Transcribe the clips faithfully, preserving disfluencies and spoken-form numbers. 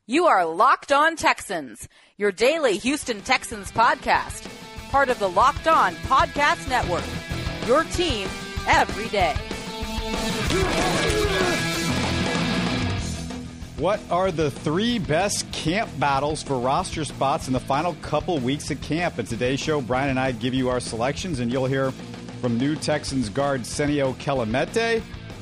You are Locked On Texans, your daily Houston Texans podcast. Part of the Locked On Podcast Network, your team every day. What are the three best camp battles for roster spots in the final couple weeks of camp? In today's show, Brian and I give you our selections, and you'll hear from new Texans guard Senio Kelemete.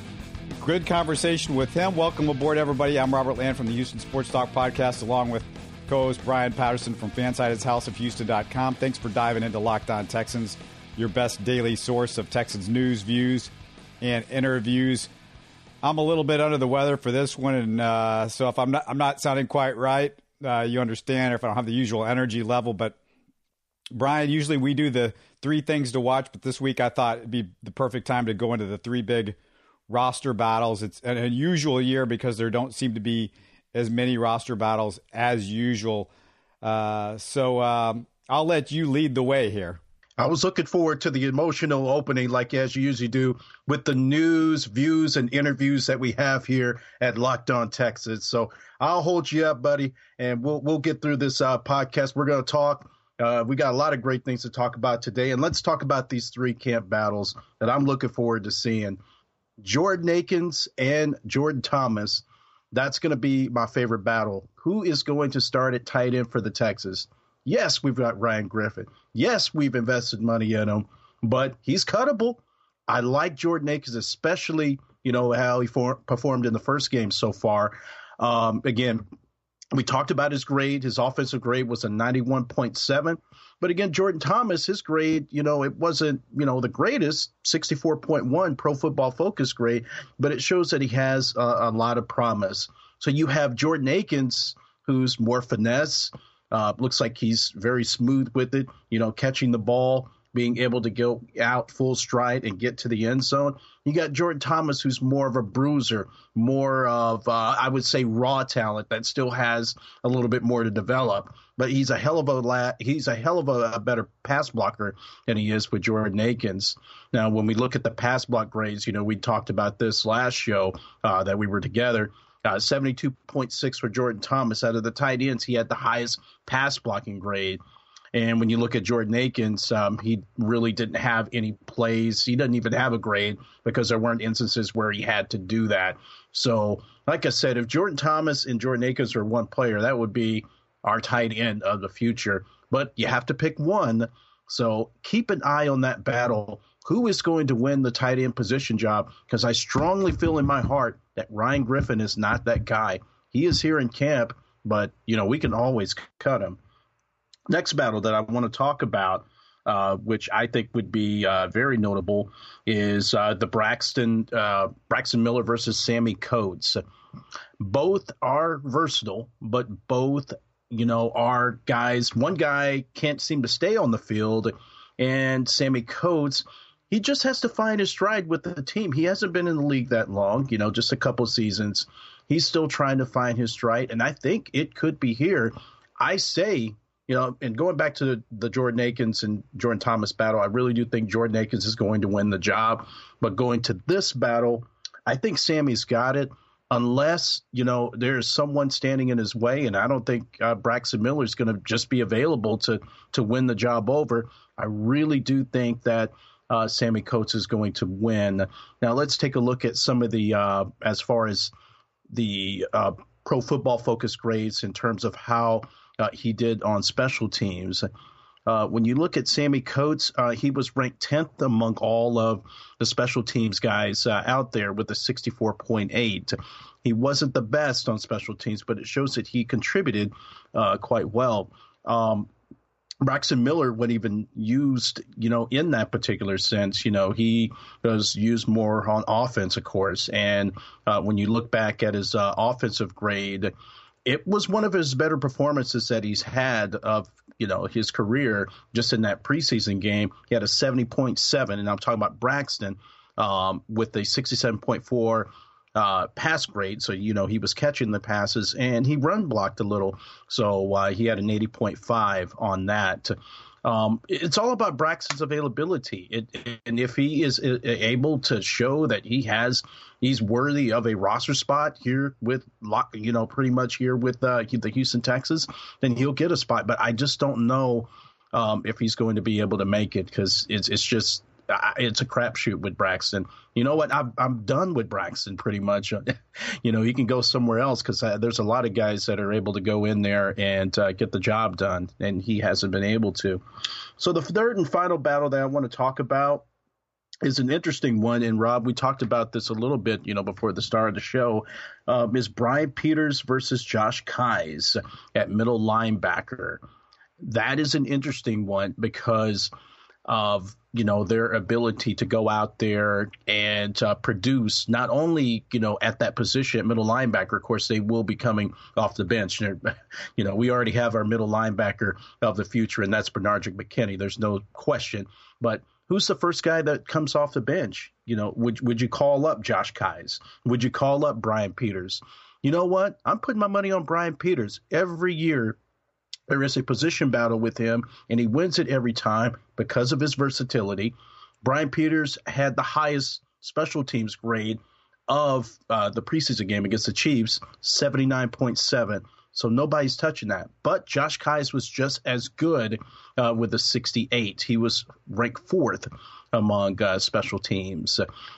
Good conversation with him. Welcome aboard, everybody. I'm Robert Land from the Houston Sports Talk Podcast, along with co-host Brian Patterson from Fansided's House of Houston dot com. Thanks for diving into Locked On Texans, your best daily source of Texans news, views, and interviews. I'm a little bit under the weather for this one, and uh, so if I'm not, I'm not sounding quite right, uh, you understand, or if I don't have the usual energy level. But Brian, usually we do the three things to watch, but this week I thought it'd be the perfect time to go into the three big roster battles. It's an unusual year because there don't seem to be as many roster battles as usual. Uh, so um, I'll let you lead the way here. I was looking forward to the emotional opening, like as you usually do, with the news, views, and interviews that we have here at Locked On Texas. So I'll hold you up, buddy, and we'll we'll get through this uh, podcast. We're going to talk. Uh, we got a lot of great things to talk about today, and let's talk about these three camp battles that I'm looking forward to seeing. Jordan Akins and Jordan Thomas, that's going to be my favorite battle. Who is going to start at tight end for the Texans? Yes, we've got Ryan Griffin. Yes, we've invested money in him, but he's cuttable. I like Jordan Akins, especially, you know, how he for, performed in the first game so far. Um, again, we talked about his grade. His offensive grade was a ninety-one point seven. But again, Jordan Thomas, his grade, you know, it wasn't, you know, the greatest, sixty-four point one Pro Football Focus grade, but it shows that he has uh, a lot of promise. So you have Jordan Akins, who's more finesse, uh, looks like he's very smooth with it, you know, catching the ball, being able to go out full stride and get to the end zone. You got Jordan Thomas, who's more of a bruiser, more of, uh, I would say, raw talent that still has a little bit more to develop. But he's a hell of a la- he's a hell of a, a better pass blocker than he is with Jordan Akins. Now, when we look at the pass block grades, you know, we talked about this last show uh, that we were together. Uh, seventy-two point six for Jordan Thomas. Out of the tight ends, he had the highest pass blocking grade. And when you look at Jordan Akins, um, he really didn't have any plays. He doesn't even have a grade because there weren't instances where he had to do that. So, like I said, if Jordan Thomas and Jordan Akins are one player, that would be our tight end of the future. But you have to pick one. So keep an eye on that battle. Who is going to win the tight end position job? Because I strongly feel in my heart that Ryan Griffin is not that guy. He is here in camp, but, you know, we can always cut him. Next battle that I want to talk about, uh, which I think would be uh, very notable, is uh, the Braxton uh, Braxton Miller versus Sammy Coates. Both are versatile, but both, you know, are guys. One guy can't seem to stay on the field, and Sammy Coates, he just has to find his stride with the team. He hasn't been in the league that long, you know, just a couple seasons. He's still trying to find his stride, and I think it could be here. I say, you know, and going back to the, the Jordan Akins and Jordan Thomas battle, I really do think Jordan Akins is going to win the job. But going to this battle, I think Sammy's got it, unless, you know, there's someone standing in his way. And I don't think uh, Braxton Miller is going to just be available to to win the job over. I really do think that uh, Sammy Coates is going to win. Now, let's take a look at some of the, uh, as far as the uh, Pro Football Focus grades in terms of how Uh, he did on special teams. Uh, when you look at Sammy Coates, uh, he was ranked tenth among all of the special teams guys uh, out there with a sixty-four point eight. He wasn't the best on special teams, but it shows that he contributed uh, quite well. Um, Braxton Miller wasn't even used, you know, in that particular sense. You know, he was used more on offense, of course. And uh, when you look back at his uh, offensive grade, it was one of his better performances that he's had of, you know, his career just in that preseason game. He had a seventy point seven, and I'm talking about Braxton um, with a sixty-seven point four uh, pass grade. So, you know, he was catching the passes, and he run blocked a little. So uh, he had an eighty point five on that. Um, it's all about Braxton's availability. It, and if he is able to show that he has, he's worthy of a roster spot here with, you know, pretty much here with uh, the Houston Texans, then he'll get a spot. But I just don't know um, if he's going to be able to make it, because it's it's just it's a crapshoot with Braxton. You know what? I'm I'm done with Braxton pretty much. You know, he can go somewhere else, because uh, there's a lot of guys that are able to go in there and uh, get the job done, and he hasn't been able to. So the third and final battle that I want to talk about is an interesting one. And Rob, we talked about this a little bit, you know, before the start of the show. Um, is Brian Peters versus Josh Keyes at middle linebacker. That is an interesting one because of, you know, their ability to go out there and uh, produce not only, you know, at that position at middle linebacker. Of course, they will be coming off the bench. You know, we already have our middle linebacker of the future, and that's Bernardrick McKinney. There's no question. But who's the first guy that comes off the bench? You know, would would you call up Josh Keyes? Would you call up Brian Peters? You know what? I'm putting my money on Brian Peters every year. There is a position battle with him, and he wins it every time because of his versatility. Brian Peters had the highest special teams grade of uh, the preseason game against the Chiefs, seventy-nine point seven. So nobody's touching that. But Josh Keyes was just as good uh, with a sixty-eight. He was ranked fourth among uh, special teams.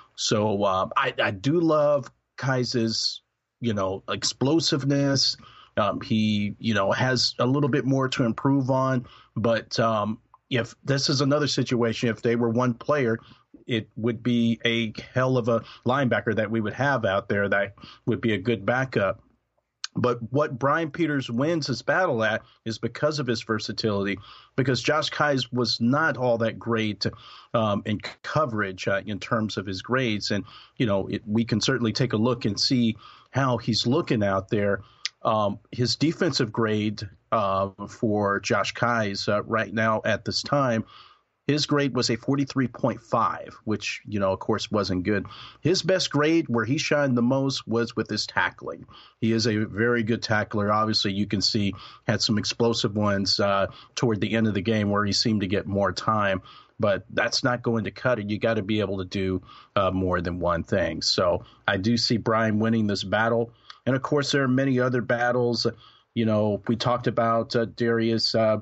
So uh, I, I do love Keyes' you know, explosiveness. Um, he, you know, has a little bit more to improve on. But um, if this is another situation, if they were one player, it would be a hell of a linebacker that we would have out there that would be a good backup. But what Brian Peters wins his battle at is because of his versatility, because Josh Keyes was not all that great um, in coverage uh, in terms of his grades. And, you know, it, we can certainly take a look and see how he's looking out there. Um, his defensive grade uh, for Josh Keyes uh, right now at this time, his grade was a forty-three point five, which, you know, of course, wasn't good. His best grade, where he shined the most, was with his tackling. He is a very good tackler. Obviously, you can see had some explosive ones uh, toward the end of the game where he seemed to get more time. But that's not going to cut it. You got to be able to do uh, more than one thing. So I do see Brian winning this battle. And, of course, there are many other battles. You know, we talked about uh, Darius uh,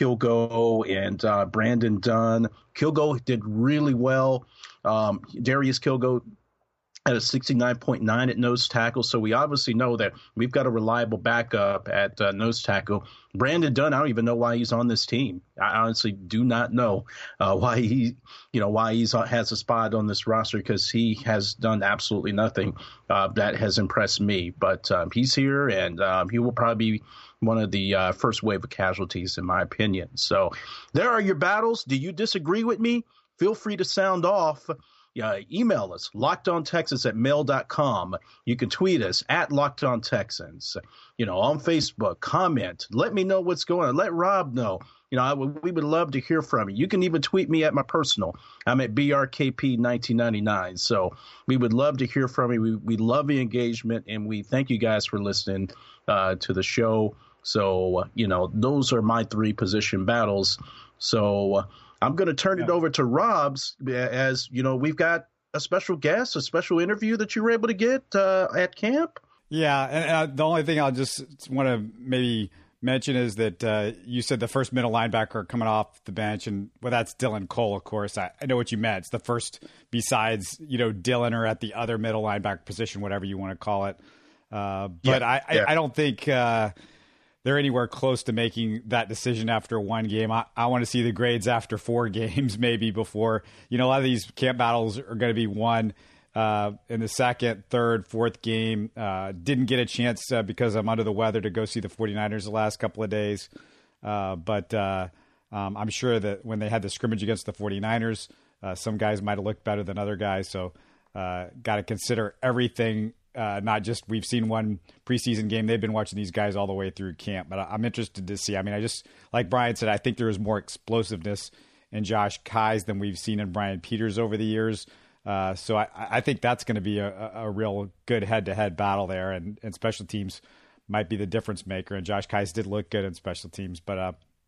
Kilgo and uh, Brandon Dunn. Kilgo did really well. Um, Darius Kilgo at a sixty-nine point nine at nose tackle. So we obviously know that we've got a reliable backup at uh, nose tackle. Brandon Dunn, I don't even know why he's on this team. I honestly do not know uh, why he, you know, why he's has a spot on this roster, because he has done absolutely nothing uh, that has impressed me. But um, he's here, and um, he will probably be one of the uh, first wave of casualties, in my opinion. So there are your battles. Do you disagree with me? Feel free to sound off. Uh, email us, lockedontexans at mail dot com. You can tweet us at LockedOnTexans. You know, on Facebook, comment. Let me know what's going on. Let Rob know. You know, I w- we would love to hear from you. You can even tweet me at my personal. I'm at B R K P nineteen ninety-nine. So we would love to hear from you. We, we love the engagement, and we thank you guys for listening uh, to the show. So, uh, you know, those are my three position battles. So, uh, I'm going to turn it over to Rob's, as, you know, we've got a special guest, a special interview that you were able to get uh, at camp. Yeah, and uh, the only thing I'll just want to maybe mention is that uh, you said the first middle linebacker coming off the bench, and well, that's Dylan Cole, of course. I, I know what you meant. It's the first besides, you know, Dylan or at the other middle linebacker position, whatever you want to call it. Uh, but yeah, I, yeah. I, I don't think uh, they're anywhere close to making that decision after one game. I, I want to see the grades after four games, maybe before, you know, a lot of these camp battles are going to be won uh, in the second, third, fourth game. Uh, didn't get a chance uh, because I'm under the weather to go see the 49ers the last couple of days. Uh, but uh, um, I'm sure that when they had the scrimmage against the 49ers, uh, some guys might have looked better than other guys. So uh, got to consider everything. Uh, not just we've seen one preseason game. They've been watching these guys all the way through camp, but I'm interested to see. I mean, I just, like Brian said, I think there is more explosiveness in Josh Keyes than we've seen in Brian Peters over the years. Uh, so I, I think that's going to be a, a real good head-to-head battle there, and, and special teams might be the difference maker. And Josh Keyes did look good in special teams, but uh,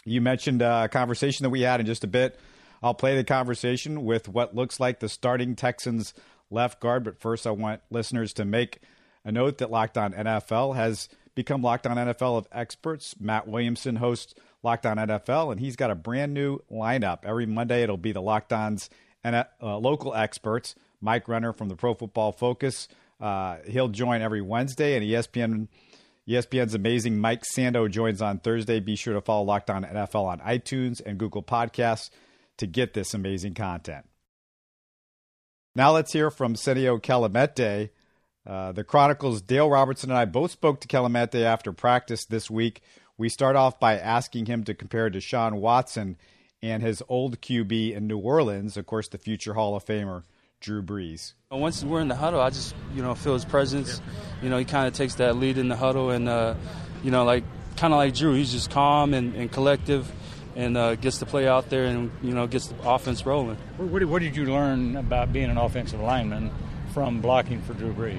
You mentioned a conversation that we had in just a bit. I'll play the conversation with what looks like the starting Texans left guard. But first, I want listeners to make a note that Locked On N F L has become Locked On N F L of experts. Matt Williamson hosts Locked On N F L, and he's got a brand new lineup. Every Monday, it'll be the Locked On's uh, local experts. Mike Renner from the Pro Football Focus. Uh, he'll join every Wednesday, and E S P N E S P N's amazing Mike Sando joins on Thursday. Be sure to follow Locked On N F L on iTunes and Google Podcasts to get this amazing content. Now let's hear from Senio Kelemete. Uh, the Chronicle's Dale Robertson and I both spoke to Kelemete after practice this week. We start off by asking him to compare Deshaun Watson and his old Q B in New Orleans, of course, the future Hall of Famer, Drew Brees. Once we're in the huddle, I just, you know, feel his presence. You know, he kind of takes that lead in the huddle and, uh, you know, like kind of like Drew, he's just calm and, and collective and uh, gets the play out there and, you know, gets the offense rolling. What did, what did you learn about being an offensive lineman from blocking for Drew Brees?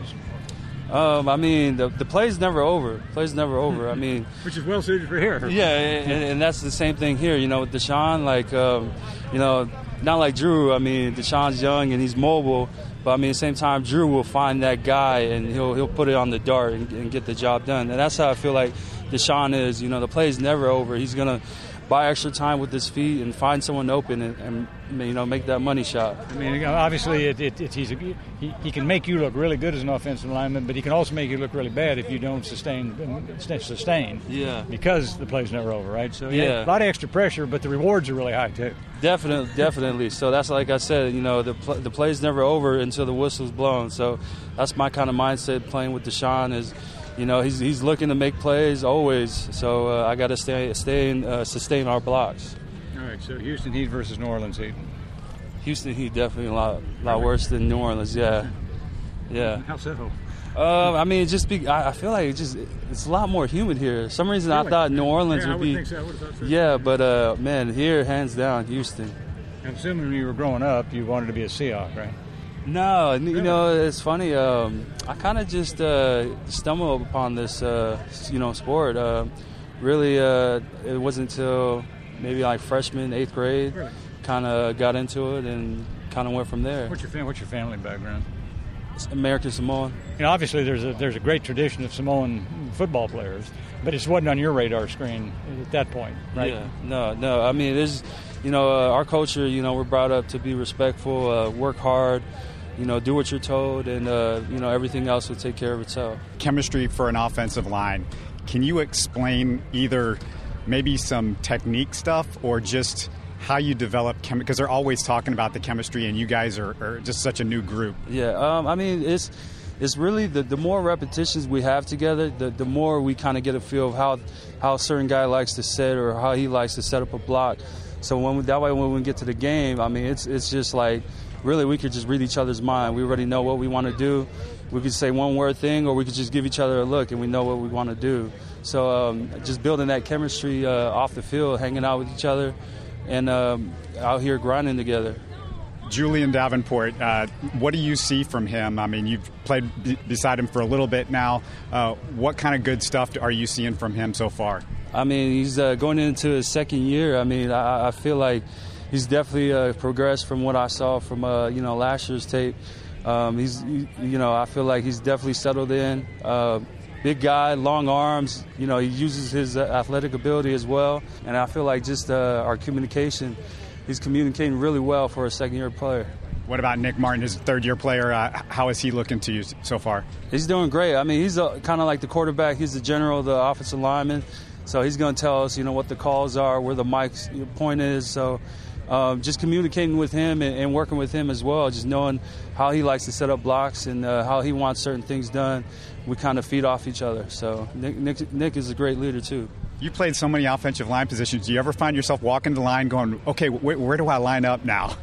Um, I mean, the the play's never over. Play's never over. I mean, which is well suited for here. Yeah, and, and that's the same thing here. You know, with Deshaun, like, um, you know, not like Drew. I mean, Deshaun's young and he's mobile, but I mean, at the same time, Drew will find that guy and he'll he'll put it on the dart and, and get the job done. And that's how I feel like Deshaun is. You know, the play's never over. He's gonna buy extra time with his feet and find someone open and, and you know, make that money shot. I mean, obviously, it, it, it, he's a, he, he can make you look really good as an offensive lineman, but he can also make you look really bad if you don't sustain sustain. Yeah. Because the play's never over, right? So yeah, yeah, a lot of extra pressure, but the rewards are really high too. Definitely, definitely. So that's like I said, you know, the pl- the play's never over until the whistle's blown. So that's my kind of mindset playing with Deshaun is. You know, he's he's looking to make plays always, so uh, I got to stay stay and uh, sustain our blocks. All right, so Houston Heat versus New Orleans Heat. Houston Heat definitely a lot lot worse than New Orleans, yeah, yeah. How so? Uh, I mean, just be. I, I feel like it just it's a lot more humid here. For some reason, really? I thought New Orleans yeah, would be. I would think so. I would have thought so. Yeah, but uh, man, here hands down, Houston. I'm assuming when you were growing up, you wanted to be a Seahawk, right? No, you know, it's funny. Um, I kind of just uh, stumbled upon this, uh, you know, sport. Uh, really, uh, it wasn't until maybe like freshman, eighth grade, really? kind of got into it and kind of went from there. What's your fam- What's your family background? It's American Samoan. You know, obviously there's a there's a great tradition of Samoan football players, but it wasn't on your radar screen at that point, right? Yeah, no, no. I mean, there's, you know, uh, our culture. You know, we're brought up to be respectful, uh, work hard. You know, do what you're told, and, uh, you know, everything else will take care of itself. Chemistry for an offensive line. Can you explain either maybe some technique stuff or just how you develop chemistry? Because they're always talking about the chemistry, and you guys are, are just such a new group. Yeah, um, I mean, it's it's really the, the more repetitions we have together, the, the more we kind of get a feel of how, how a certain guy likes to set or how he likes to set up a block. So when we, that way when we get to the game, I mean, it's it's just like, really, we could just read each other's mind. We already know what we want to do. We could say one word thing, or we could just give each other a look, and we know what we want to do. So um, just building that chemistry uh, off the field, hanging out with each other, and um, out here grinding together. Julian Davenport, uh, what do you see from him? I mean, you've played b- beside him for a little bit now. Uh, what kind of good stuff are you seeing from him so far? I mean, he's uh, going into his second year. I mean, I, I feel like he's definitely uh, progressed from what I saw from uh, you know last year's tape. Um, he's you know I feel like he's definitely settled in. Uh, big guy, long arms. You know he uses his uh, athletic ability as well, and I feel like just uh, our communication. He's communicating really well for a second-year player. What about Nick Martin, his third-year player? Uh, how is he looking to you so far? He's doing great. I mean, he's kind of like the quarterback. He's the general, the offensive lineman. So he's going to tell us, you know, what the calls are, where the mic's point is. So um, just communicating with him and, and working with him as well, just knowing how he likes to set up blocks and uh, how he wants certain things done. We kind of feed off each other. So Nick, Nick, Nick is a great leader, too. You played so many offensive line positions. Do you ever find yourself walking the line going, okay, wh- where do I line up now?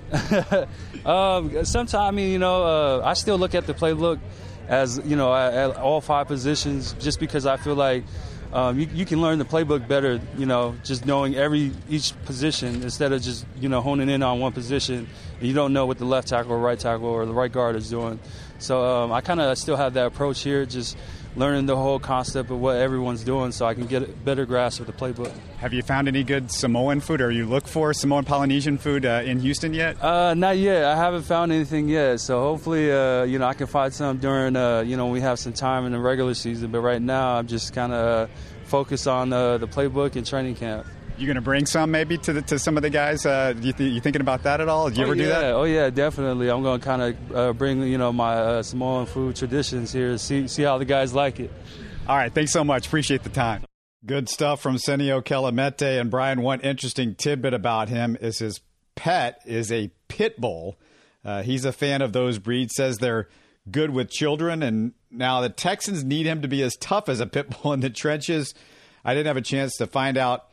um, sometimes, I mean, you know, uh, I still look at the playbook as, you know, at, at all five positions just because I feel like um, you, you can learn the playbook better, you know, just knowing every each position instead of just, you know, honing in on one position. And you don't know what the left tackle or right tackle or the right guard is doing. So um, I kind of still have that approach here, just learning the whole concept of what everyone's doing so I can get a better grasp of the playbook. Have you found any good Samoan food, or you look for Samoan Polynesian food uh, in Houston yet? Uh, not yet. I haven't found anything yet. So hopefully, uh, you know, I can find some during, uh, you know, when we have some time in the regular season. But right now, I'm just kind of uh, focused on uh, the playbook and training camp. You going to bring some maybe to the, to some of the guys? Uh, do you th- you thinking about that at all? Did you oh, ever yeah. do that? Oh yeah, definitely. I'm going to kind of uh, bring you know my uh, Samoan food traditions here. See see how the guys like it. All right, thanks so much. Appreciate the time. Good stuff from Senio Kelemete. And Brian, one interesting tidbit about him is his pet is a pit bull. Uh, he's a fan of those breeds. Says they're good with children, and now the Texans need him to be as tough as a pit bull in the trenches. I didn't have a chance to find out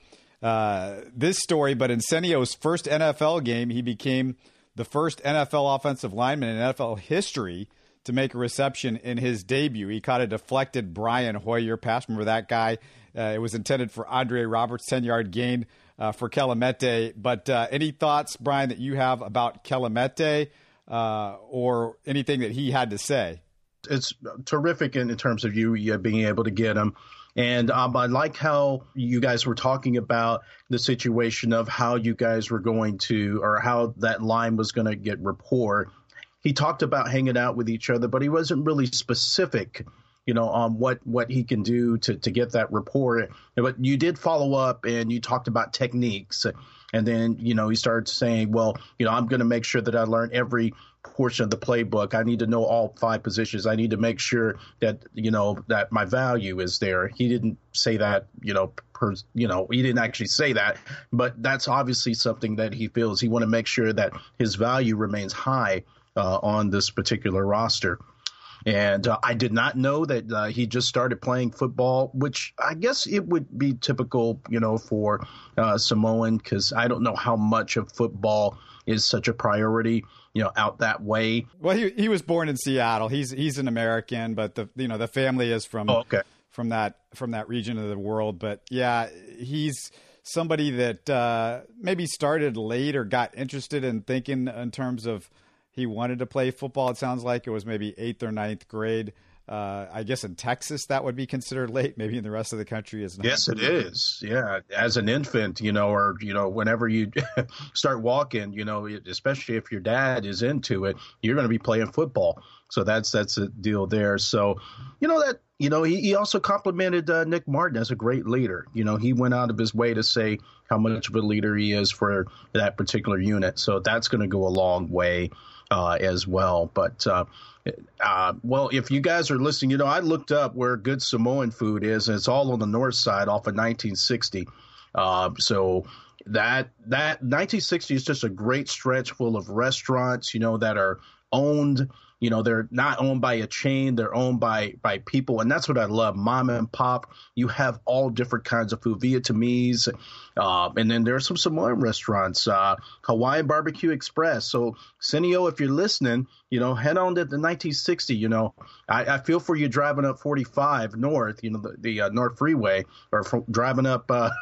Uh, this story, but in Senio's first N F L game, he became the first N F L offensive lineman in N F L history to make a reception in his debut. He caught a deflected Brian Hoyer pass. Remember that guy? Uh, it was intended for Andre Roberts, ten-yard gain uh, for Kelemete. But uh, any thoughts, Brian, that you have about Kelemete uh, or anything that he had to say? It's terrific in, in terms of you, you being able to get him. And um, I like how you guys were talking about the situation of how you guys were going to, or how that line was going to get rapport. He talked about hanging out with each other, but he wasn't really specific, you know, on what, what he can do to, to get that rapport. But you did follow up and you talked about techniques. And then, you know, he started saying, well, you know, I'm going to make sure that I learn every portion of the playbook. I need to know all five positions. I need to make sure that, you know, that my value is there. He didn't say that, you know, per, you know, he didn't actually say that, but that's obviously something that he feels. He want to make sure that his value remains high uh, on this particular roster. And uh, I did not know that uh, he just started playing football, which I guess it would be typical, you know, for uh, Samoan, because I don't know how much of football is such a priority, you know, out that way. Well, he he was born in Seattle. He's he's an American, but the you know the family is from oh, okay. from that from that region of the world. But yeah, he's somebody that uh, maybe started late or got interested in thinking in terms of he wanted to play football. It sounds like it was maybe eighth or ninth grade. Uh, I guess in Texas that would be considered late. Maybe in the rest of the country is not. Yes, it is. Yeah, as an infant, you know, or you know, whenever you start walking, you know, especially if your dad is into it, you're going to be playing football. So that's that's a deal there. So, you know that you know he, he also complimented uh, Nick Martin as a great leader. You know, he went out of his way to say how much of a leader he is for that particular unit. So that's going to go a long way uh, as well. But uh, uh, well, if you guys are listening, you know, I looked up where good Samoan food is, and it's all on the north side off of nineteen sixty. Uh, so that that nineteen sixty is just a great stretch full of restaurants, you know, that are owned. You know, they're not owned by a chain. They're owned by by people. And that's what I love. Mom and pop, you have all different kinds of food, Vietnamese. Uh, and then there are some Samoan restaurants, uh, Hawaiian Barbecue Express. So, Senio, if you're listening, you know, head on to the nineteen sixty. You know, I, I feel for you driving up forty-five north, you know, the, the uh, North Freeway, or from driving up uh,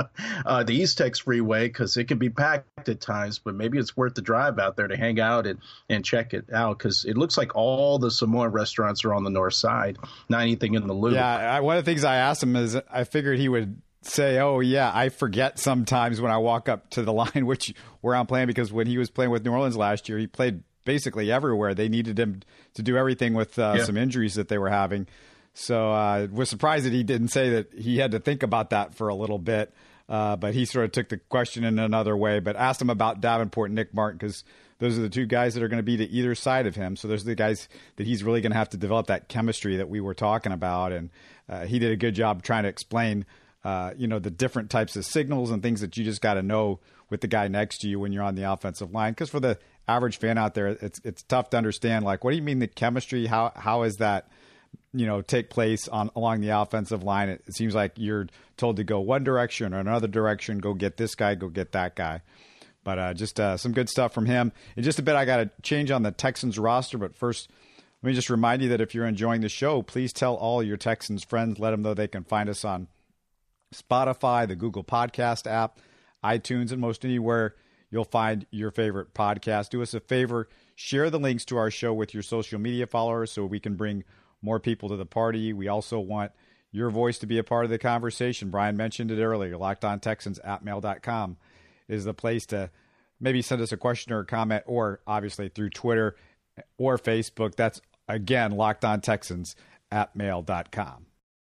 uh, the East Tex Freeway, because it can be packed at times. But maybe it's worth the drive out there to hang out and, and check it out, because it looks like all the Samoan restaurants are on the north side, not anything in the loop. Yeah, I, one of the things I asked him is I figured he would say, oh, yeah, I forget sometimes when I walk up to the line which where I'm playing, because when he was playing with New Orleans last year, he played basically everywhere. They needed him to do everything with uh, yeah. some injuries that they were having. So I uh, was surprised that he didn't say that he had to think about that for a little bit. Uh, but he sort of took the question in another way, but asked him about Davenport and Nick Martin, because those are the two guys that are going to be to either side of him. So those are the guys that he's really going to have to develop that chemistry that we were talking about. And uh, he did a good job trying to explain, uh, you know, the different types of signals and things that you just got to know with the guy next to you when you're on the offensive line. Because for the average fan out there, it's it's tough to understand, like, what do you mean the chemistry? How how is that, you know, take place on along the offensive line? It, it seems like you're told to go one direction or another direction, go get this guy, go get that guy. But uh, just uh, some good stuff from him. In just a bit, I got to change on the Texans roster. But first, let me just remind you that if you're enjoying the show, please tell all your Texans friends. Let them know they can find us on Spotify, the Google Podcast app, iTunes, and most anywhere you'll find your favorite podcast. Do us a favor, share the links to our show with your social media followers so we can bring more people to the party. We also want your voice to be a part of the conversation. Brian mentioned it earlier. Locked On Texans at mail dot com is the place to maybe send us a question or a comment, or obviously through Twitter or Facebook. That's, again, Locked On Texans at mail dot com.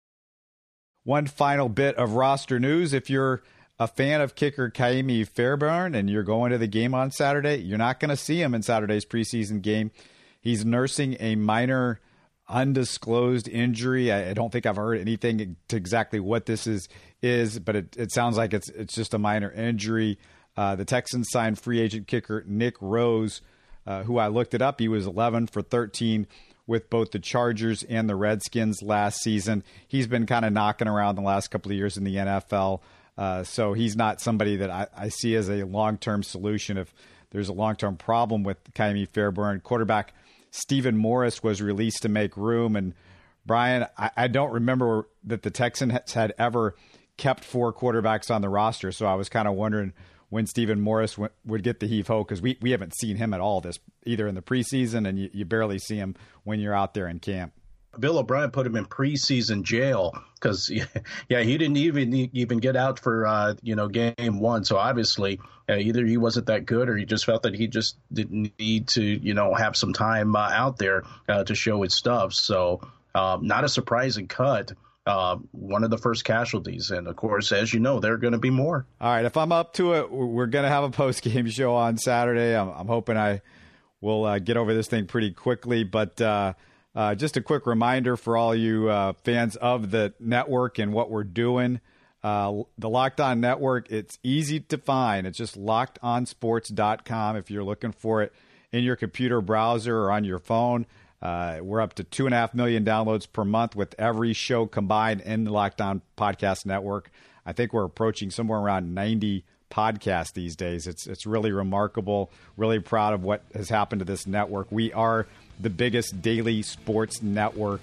One final bit of roster news. If you're a fan of kicker Ka'imi Fairbairn and you're going to the game on Saturday, you're not going to see him in Saturday's preseason game. He's nursing a minor undisclosed injury. I, I don't think I've heard anything to exactly what this is, is but it, it sounds like it's it's just a minor injury. Uh, the Texans signed free agent kicker Nick Rose, uh, who I looked it up. He was eleven for thirteen with both the Chargers and the Redskins last season. He's been kind of knocking around the last couple of years in the N F L. Uh, so he's not somebody that I, I see as a long-term solution if there's a long-term problem with Ka'imi Fairbairn. Quarterback Stephen Morris was released to make room. And Brian, I, I don't remember that the Texans had ever kept four quarterbacks on the roster. So I was kind of wondering when Stephen Morris w- would get the heave-ho, because we, we haven't seen him at all this either in the preseason, and you, you barely see him when you're out there in camp. Bill O'Brien put him in preseason jail because, yeah, he didn't even even get out for, uh, you know, game one. So obviously uh, either he wasn't that good or he just felt that he just didn't need to, you know, have some time uh, out there uh, to show his stuff. So um, not a surprising cut. Uh, one of the first casualties. And, of course, as you know, there are going to be more. All right. If I'm up to it, we're going to have a post-game show on Saturday. I'm, I'm hoping I will uh, get over this thing pretty quickly. But uh, uh, just a quick reminder for all you uh, fans of the network and what we're doing. Uh, the Locked On Network, it's easy to find. It's just locked on sports dot com if you're looking for it in your computer browser or on your phone. Uh, we're up to two and a half million downloads per month with every show combined in the Locked On Podcast Network. I think we're approaching somewhere around ninety podcasts these days. It's it's really remarkable. Really proud of what has happened to this network. We are the biggest daily sports network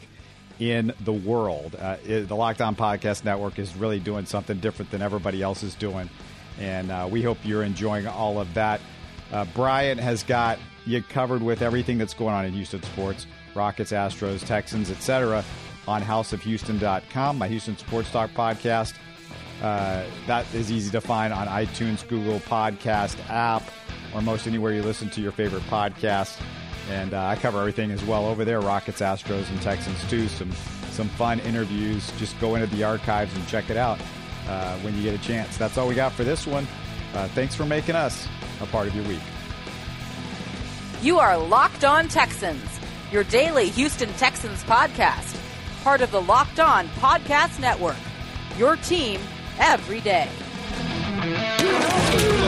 in the world. Uh, it, the Locked On Podcast Network is really doing something different than everybody else is doing, and uh, we hope you're enjoying all of that. Uh, Brian has got you covered with everything that's going on in Houston sports, Rockets, Astros, Texans, et cetera, on house of houston dot com, my Houston Sports Talk podcast. Uh, that is easy to find on iTunes, Google Podcast app, or most anywhere you listen to your favorite podcast. And uh, I cover everything as well over there, Rockets, Astros, and Texans too. Some some fun interviews. Just go into the archives and check it out uh, when you get a chance. That's all we got for this one. Uh, thanks for making us a part of your week. You are Locked On Texans, your daily Houston Texans podcast. Part of the Locked On Podcast Network, your team every day.